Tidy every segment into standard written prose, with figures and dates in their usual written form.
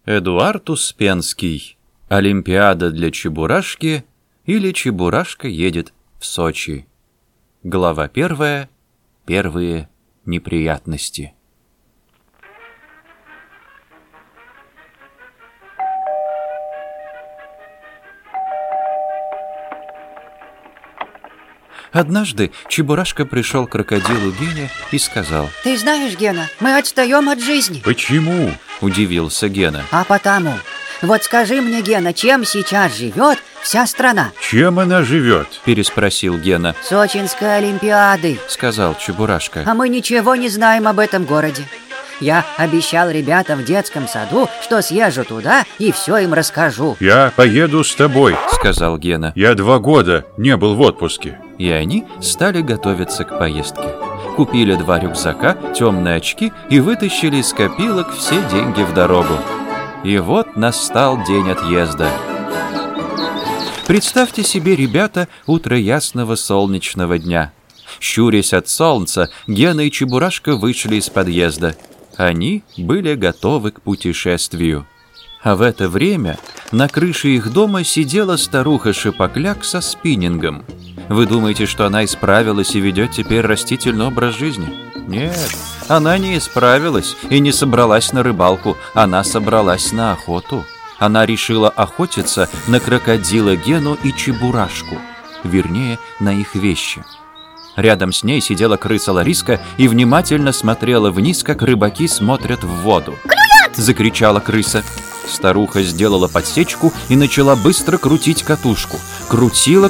Эдуард Успенский. Олимпиада для Чебурашки или Чебурашка едет в Сочи. Глава 1. Первые неприятности. Однажды Чебурашка пришел к крокодилу Гене и сказал: «Ты знаешь, Гена, мы отстаем от жизни». «Почему?» – удивился Гена. «А потому. Вот скажи мне, Гена, чем сейчас живет вся страна?» «Чем она живет?» – переспросил Гена. «Сочинской Олимпиадой», – сказал Чебурашка. «А мы ничего не знаем об этом городе. Я обещал ребятам в детском саду, что съезжу туда и все им расскажу». «Я поеду с тобой», – сказал Гена. «Я 2 года не был в отпуске». И они стали готовиться к поездке. Купили 2 рюкзака, темные очки и вытащили из копилок все деньги в дорогу. И вот настал день отъезда. Представьте себе, ребята, утро ясного солнечного дня. Щурясь от солнца, Гена и Чебурашка вышли из подъезда. Они были готовы к путешествию. А в это время на крыше их дома сидела старуха-шипокляк со спиннингом. Вы думаете, что она исправилась и ведет теперь растительный образ жизни? Нет, она не исправилась и не собралась на рыбалку, она собралась на охоту. Она решила охотиться на крокодила Гену и Чебурашку, вернее, на их вещи. Рядом с ней сидела крыса Лариска и внимательно смотрела вниз, как рыбаки смотрят в воду. «Клюет!» – закричала крыса. Старуха сделала подсечку и начала быстро крутить катушку. Крутила,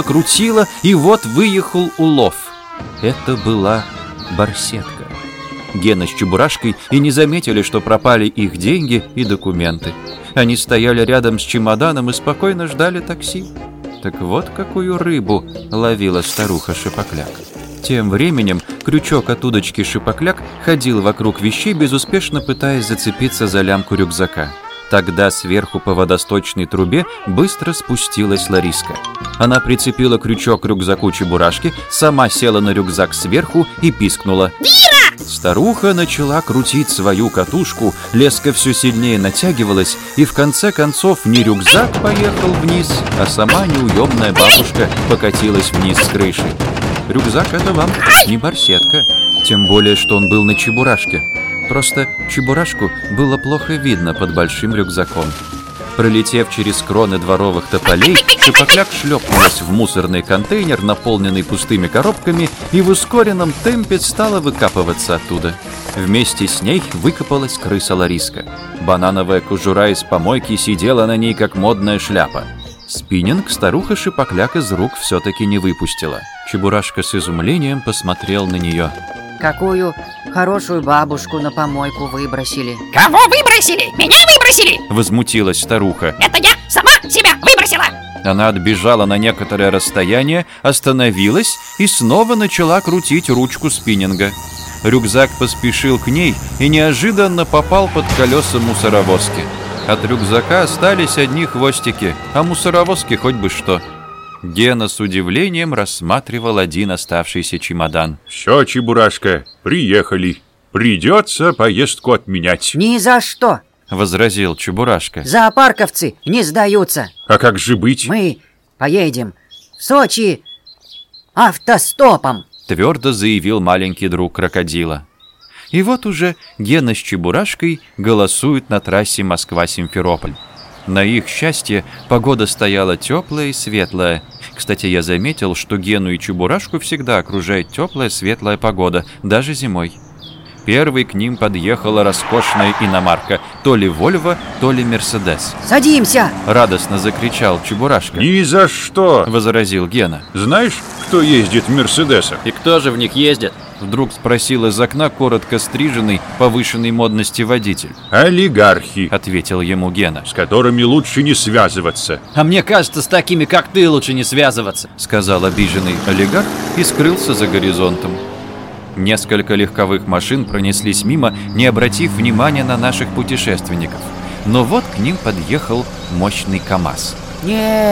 и вот выехал улов. Это была барсетка. Гена с Чебурашкой и не заметили, что пропали их деньги и документы. Они стояли рядом с чемоданом и спокойно ждали такси. Так вот какую рыбу ловила старуха-шипокляк. Тем временем крючок от удочки Шипокляк ходил вокруг вещей, безуспешно пытаясь зацепиться за лямку рюкзака. Тогда сверху по водосточной трубе быстро спустилась Лариска. Она прицепила крючок к рюкзаку Чебурашки, сама села на рюкзак сверху и пискнула: «Вира!» Старуха начала крутить свою катушку, леска все сильнее натягивалась, и в конце концов не рюкзак поехал вниз, а сама неуемная бабушка покатилась вниз с крыши. Рюкзак — это вам не барсетка, тем более, что он был на Чебурашке. Просто Чебурашку было плохо видно под большим рюкзаком. Пролетев через кроны дворовых тополей, Шипокляк шлепнулась в мусорный контейнер, наполненный пустыми коробками, и в ускоренном темпе стала выкапываться оттуда. Вместе с ней выкопалась крыса Лариска. Банановая кожура из помойки сидела на ней, как модная шляпа. Спиннинг старуха Шипокляк из рук все-таки не выпустила. Чебурашка с изумлением посмотрел на нее. «Какую хорошую бабушку на помойку выбросили». «Кого выбросили? Меня выбросили!» – возмутилась старуха. «Это я сама себя выбросила!» Она отбежала на некоторое расстояние, остановилась и снова начала крутить ручку спиннинга. Рюкзак поспешил к ней и неожиданно попал под колеса мусоровозки. От рюкзака остались одни хвостики, а мусоровозки хоть бы что. Гена с удивлением рассматривал один оставшийся чемодан. «Все, Чебурашка, приехали. Придется поездку отменять». «Ни за что!» — возразил Чебурашка. «Зоопарковцы не сдаются». «А как же быть?» «Мы поедем в Сочи автостопом», — твердо заявил маленький друг крокодила. И вот уже Гена с Чебурашкой голосуют на трассе Москва-Симферополь. На их счастье погода стояла теплая и светлая. Кстати, я заметил, что Гену и Чебурашку всегда окружает теплая, светлая погода, даже зимой. Первой к ним подъехала роскошная иномарка, то ли Вольво, то ли Мерседес. «Садимся!» — радостно закричал Чебурашка. «Ни за что!» — возразил Гена. «Знаешь, кто ездит в Мерседесах?» «И кто же в них ездит?» — вдруг спросил из окна коротко стриженный, повышенной модности водитель. «Олигархи», — ответил ему Гена. «с которыми лучше не связываться». «А мне кажется, с такими, как ты, лучше не связываться», — сказал обиженный олигарх и скрылся за горизонтом. Несколько легковых машин пронеслись мимо, не обратив внимания на наших путешественников. Но вот к ним подъехал мощный КАМАЗ. «Нет,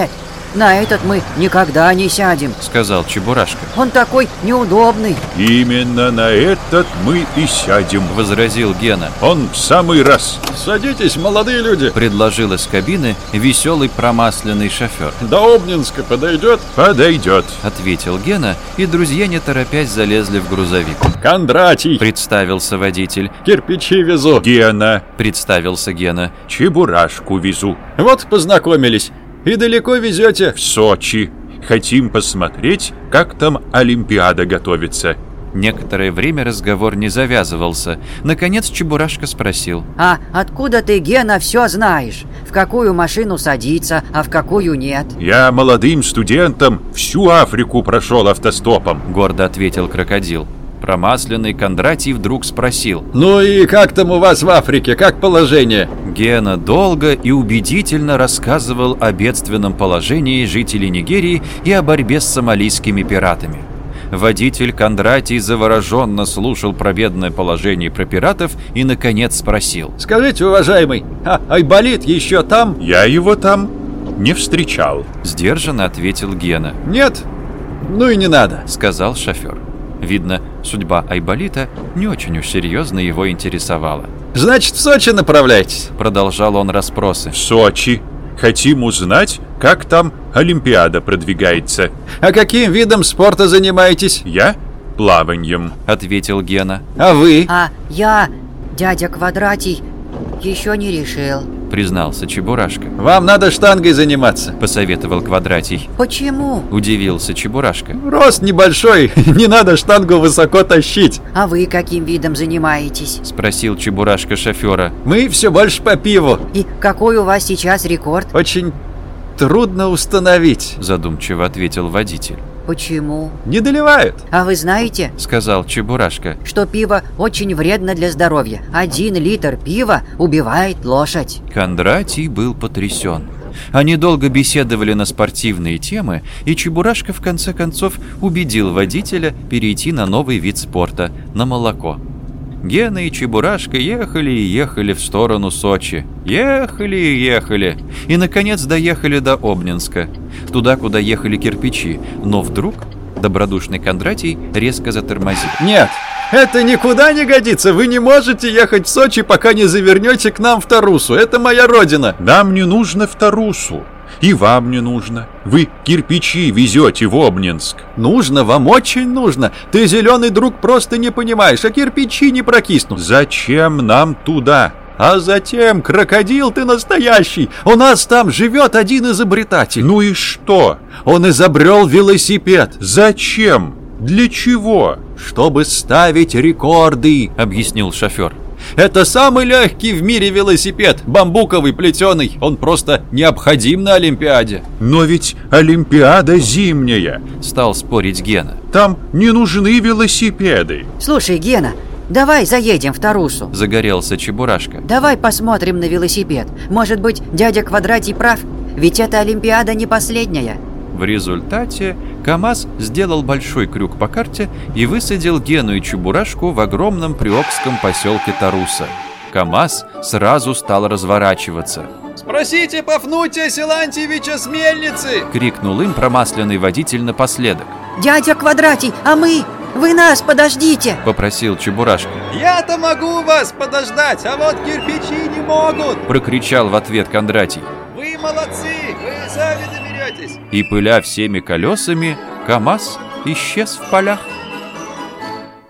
на этот мы никогда не сядем. сказал Чебурашка. Он такой неудобный. Именно на этот мы и сядем. Возразил Гена. Он в самый раз. Садитесь, молодые люди. Предложил из кабины веселый промасленный шофер. До Обнинска подойдет? Подойдет. Ответил Гена, и друзья, не торопясь, залезли в грузовик. Кондратий. Представился водитель. Кирпичи везу. Гена, Представился Гена. Чебурашку везу. Вот познакомились. И далеко везете? В Сочи. Хотим посмотреть, как там Олимпиада готовится. Некоторое время разговор не завязывался. Наконец Чебурашка спросил. А откуда ты, Гена, все знаешь? В какую машину садиться, а в какую нет? Я молодым студентом всю Африку прошел автостопом. Гордо ответил крокодил. Промасленный Кондратий вдруг спросил. Ну и как там у вас в Африке? Как положение? Гена долго и убедительно рассказывал о бедственном положении жителей Нигерии и о борьбе с сомалийскими пиратами. Водитель Кондратий завороженно слушал про бедное положение про пиратов и, наконец, спросил. Скажите, уважаемый, Айболит еще там? Я его там не встречал. Сдержанно ответил Гена. Нет? Ну и не надо. Сказал шофер. Видно, судьба Айболита не очень уж серьезно его интересовала. Значит, в Сочи направляйтесь? Продолжал он расспросы. В Сочи. Хотим узнать, как там Олимпиада продвигается. А каким видом спорта занимаетесь? Я плаваньем. Ответил Гена. А вы? А я, дядя Квадратий, еще не решил. Признался Чебурашка. Вам надо штангой заниматься. Посоветовал Квадратий. Почему? Удивился Чебурашка. Рост небольшой, не надо штангу высоко тащить. А вы каким видом занимаетесь? Спросил Чебурашка шофера. Мы все больше по пиву. И какой у вас сейчас рекорд? Очень трудно установить. Задумчиво ответил водитель. Почему? Не доливают. А вы знаете, Сказал Чебурашка. что пиво очень вредно для здоровья? 1 литр пива убивает лошадь. Кондратий был потрясен. Они долго беседовали на спортивные темы, и Чебурашка в конце концов убедил водителя перейти на новый вид спорта – на молоко. Гена и Чебурашка ехали и ехали в сторону Сочи. Ехали и ехали. И, наконец, доехали до Обнинска. Туда, куда ехали кирпичи. Но вдруг добродушный Кондратий резко затормозил. Нет, это никуда не годится. Вы не можете ехать в Сочи, пока не завернете к нам в Тарусу. Это моя родина. Нам не нужно в Тарусу. И вам не нужно. Вы кирпичи везете в Обнинск. Нужно, вам очень нужно. Ты, зеленый друг, просто не понимаешь, а кирпичи не прокиснут. Зачем нам туда? А затем, крокодил ты настоящий. У нас там живет один изобретатель. Ну и что? Он изобрел велосипед. Зачем? Для чего? Чтобы ставить рекорды. Объяснил шофер. Это самый легкий в мире велосипед. Бамбуковый, плетеный. Он просто необходим на Олимпиаде. Но ведь Олимпиада зимняя. Стал спорить Гена. Там не нужны велосипеды. Слушай, Гена, давай заедем в Тарусу. Загорелся Чебурашка. Давай посмотрим на велосипед. Может быть, дядя Квадратий прав? Ведь эта Олимпиада не последняя. В результате КамАЗ сделал большой крюк по карте и высадил Гену и Чебурашку в огромном приокском поселке Таруса. КамАЗ сразу стал разворачиваться. Спросите Пафнутия Силантьевича с мельницы. Крикнул им промасленный водитель напоследок. Дядя Квадратий, а мы? Вы нас подождите! Попросил Чебурашка. Я-то могу вас подождать, а вот кирпичи не могут. Прокричал в ответ Кондратий. Вы молодцы, вы сами доберетесь. И, пыля всеми колесами, КамАЗ исчез в полях.